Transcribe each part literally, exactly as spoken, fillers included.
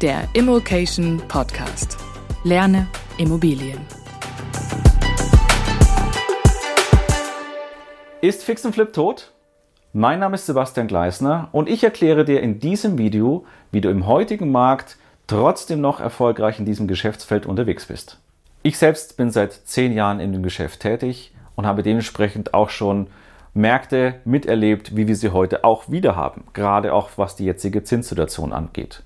der Immokation Podcast. Lerne Immobilien. Ist Fix und Flip tot? Mein Name ist Sebastian Gleisner und ich erkläre dir in diesem Video, wie du im heutigen Markt trotzdem noch erfolgreich in diesem Geschäftsfeld unterwegs bist. Ich selbst bin seit zehn Jahren in dem Geschäft tätig und habe dementsprechend auch schon Märkte miterlebt, wie wir sie heute auch wieder haben, gerade auch was die jetzige Zinssituation angeht.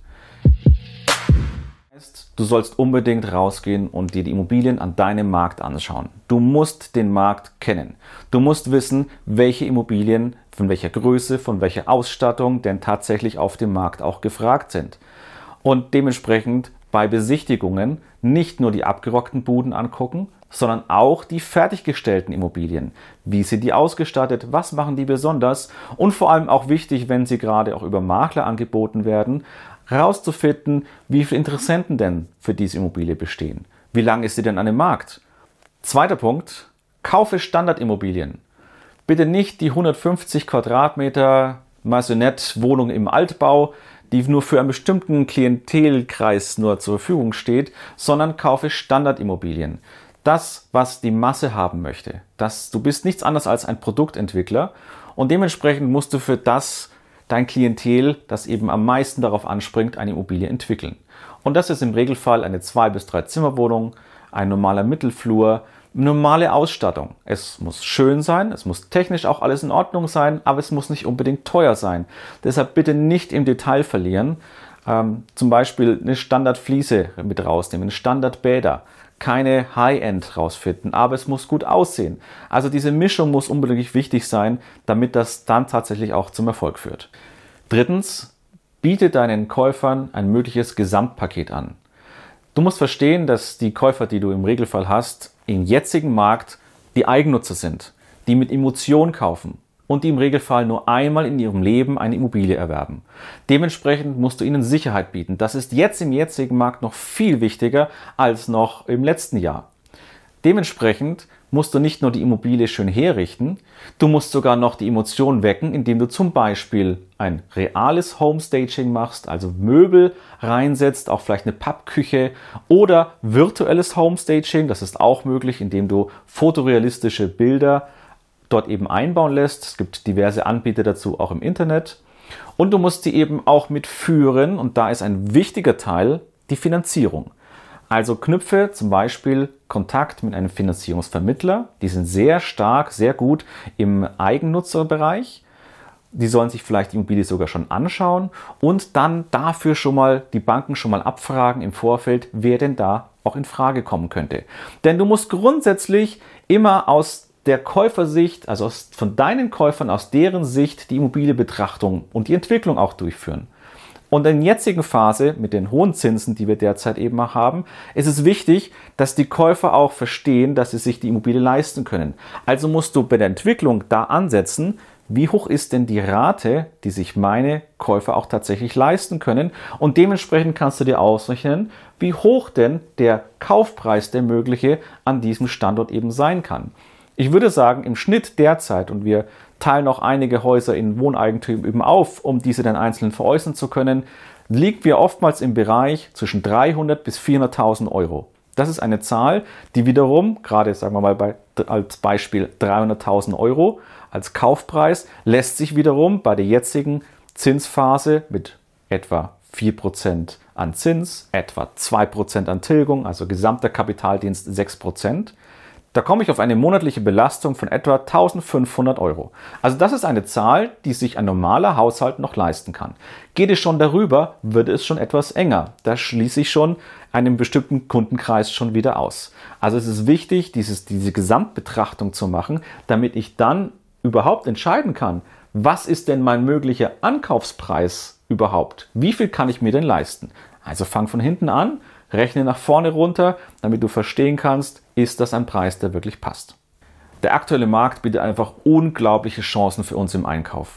Du sollst unbedingt rausgehen und dir die Immobilien an deinem Markt anschauen. Du musst den Markt kennen. Du musst wissen, welche Immobilien von welcher Größe, von welcher Ausstattung denn tatsächlich auf dem Markt auch gefragt sind. Und dementsprechend bei Besichtigungen nicht nur die abgerockten Buden angucken, sondern auch die fertiggestellten Immobilien. Wie sind die ausgestattet? Was machen die besonders? Und vor allem auch wichtig, wenn sie gerade auch über Makler angeboten werden, herauszufinden, wie viele Interessenten denn für diese Immobilie bestehen. Wie lange ist sie denn an dem Markt? Zweiter Punkt, kaufe Standardimmobilien. Bitte nicht die hundertfünfzig Quadratmeter Maisonette-Wohnung im Altbau, die nur für einen bestimmten Klientelkreis nur zur Verfügung steht, sondern kaufe Standardimmobilien. Das, was die Masse haben möchte. Das, du bist nichts anderes als ein Produktentwickler und dementsprechend musst du für das dein Klientel, das eben am meisten darauf anspringt, eine Immobilie entwickeln. Und das ist im Regelfall eine zwei bis drei Zimmerwohnung, ein normaler Mittelflur, normale Ausstattung. Es muss schön sein, es muss technisch auch alles in Ordnung sein, aber es muss nicht unbedingt teuer sein. Deshalb bitte nicht im Detail verlieren. Ähm, zum Beispiel eine Standardfliese mit rausnehmen, Standardbäder. Keine High-End rausfinden, aber es muss gut aussehen. Also diese Mischung muss unbedingt wichtig sein, damit das dann tatsächlich auch zum Erfolg führt. Drittens, biete deinen Käufern ein mögliches Gesamtpaket an. Du musst verstehen, dass die Käufer, die du im Regelfall hast, im jetzigen Markt die Eigennutzer sind, die mit Emotion kaufen und die im Regelfall nur einmal in ihrem Leben eine Immobilie erwerben. Dementsprechend musst du ihnen Sicherheit bieten. Das ist jetzt im jetzigen Markt noch viel wichtiger als noch im letzten Jahr. Dementsprechend musst du nicht nur die Immobilie schön herrichten, du musst sogar noch die Emotion wecken, indem du zum Beispiel ein reales Homestaging machst, also Möbel reinsetzt, auch vielleicht eine Pappküche oder virtuelles Homestaging, das ist auch möglich, indem du fotorealistische Bilder dort eben einbauen lässt. Es gibt diverse Anbieter dazu auch im Internet. Und du musst die eben auch mitführen und da ist ein wichtiger Teil die Finanzierung. Also knüpfe zum Beispiel Kontakt mit einem Finanzierungsvermittler. Die sind sehr stark, sehr gut im Eigennutzerbereich. Die sollen sich vielleicht die Immobilie sogar schon anschauen und dann dafür schon mal die Banken schon mal abfragen im Vorfeld, wer denn da auch in Frage kommen könnte. Denn du musst grundsätzlich immer aus der Käufersicht, also aus, von deinen Käufern, aus deren Sicht die Immobilienbetrachtung und die Entwicklung auch durchführen. Und in der jetzigen Phase mit den hohen Zinsen, die wir derzeit eben auch haben, ist es wichtig, dass die Käufer auch verstehen, dass sie sich die Immobilie leisten können. Also musst du bei der Entwicklung da ansetzen, wie hoch ist denn die Rate, die sich meine Käufer auch tatsächlich leisten können. Und dementsprechend kannst du dir ausrechnen, wie hoch denn der Kaufpreis, der mögliche, an diesem Standort eben sein kann. Ich würde sagen, im Schnitt derzeit, und wir teilen auch einige Häuser in Wohneigentum eben auf, um diese dann einzeln veräußern zu können, liegen wir oftmals im Bereich zwischen dreihundert bis vierhunderttausend Euro. Das ist eine Zahl, die wiederum, gerade sagen wir mal bei, als Beispiel dreihunderttausend Euro als Kaufpreis, lässt sich wiederum bei der jetzigen Zinsphase mit etwa vier Prozent an Zins, etwa zwei Prozent an Tilgung, also gesamter Kapitaldienst sechs Prozent, da komme ich auf eine monatliche Belastung von etwa eintausendfünfhundert Euro. Also das ist eine Zahl, die sich ein normaler Haushalt noch leisten kann. Geht es schon darüber, wird es schon etwas enger. Da schließe ich schon einen bestimmten Kundenkreis schon wieder aus. Also es ist wichtig, dieses, diese Gesamtbetrachtung zu machen, damit ich dann überhaupt entscheiden kann, was ist denn mein möglicher Ankaufspreis überhaupt? Wie viel kann ich mir denn leisten? Also fang von hinten an, rechne nach vorne runter, damit du verstehen kannst, ist das ein Preis, der wirklich passt. Der aktuelle Markt bietet einfach unglaubliche Chancen für uns im Einkauf.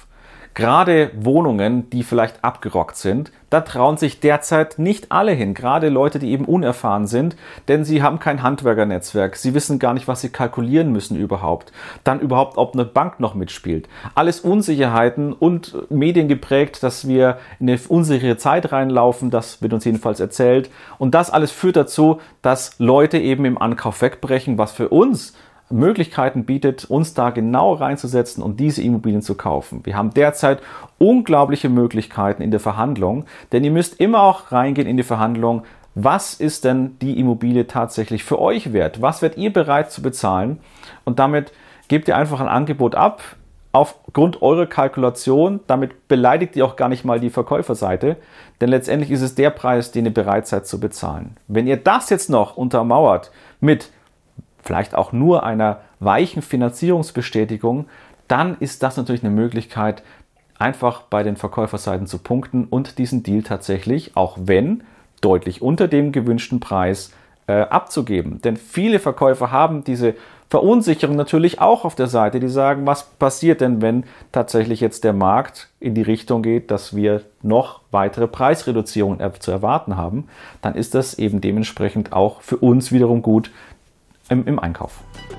Gerade Wohnungen, die vielleicht abgerockt sind, da trauen sich derzeit nicht alle hin. Gerade Leute, die eben unerfahren sind, denn sie haben kein Handwerkernetzwerk. Sie wissen gar nicht, was sie kalkulieren müssen überhaupt. Dann überhaupt, ob eine Bank noch mitspielt. Alles Unsicherheiten und Medien geprägt, dass wir in eine unsichere Zeit reinlaufen. Das wird uns jedenfalls erzählt. Und das alles führt dazu, dass Leute eben im Ankauf wegbrechen, was für uns Möglichkeiten bietet, uns da genau reinzusetzen und diese Immobilien zu kaufen. Wir haben derzeit unglaubliche Möglichkeiten in der Verhandlung, denn ihr müsst immer auch reingehen in die Verhandlung, was ist denn die Immobilie tatsächlich für euch wert? Was werdet ihr bereit zu bezahlen? Und damit gebt ihr einfach ein Angebot ab aufgrund eurer Kalkulation. Damit beleidigt ihr auch gar nicht mal die Verkäuferseite, denn letztendlich ist es der Preis, den ihr bereit seid zu bezahlen. Wenn ihr das jetzt noch untermauert mit vielleicht auch nur einer weichen Finanzierungsbestätigung, dann ist das natürlich eine Möglichkeit, einfach bei den Verkäuferseiten zu punkten und diesen Deal tatsächlich, auch wenn deutlich unter dem gewünschten Preis, äh, abzugeben. Denn viele Verkäufer haben diese Verunsicherung natürlich auch auf der Seite, die sagen, was passiert denn, wenn tatsächlich jetzt der Markt in die Richtung geht, dass wir noch weitere Preisreduzierungen zu erwarten haben, dann ist das eben dementsprechend auch für uns wiederum gut im Einkauf.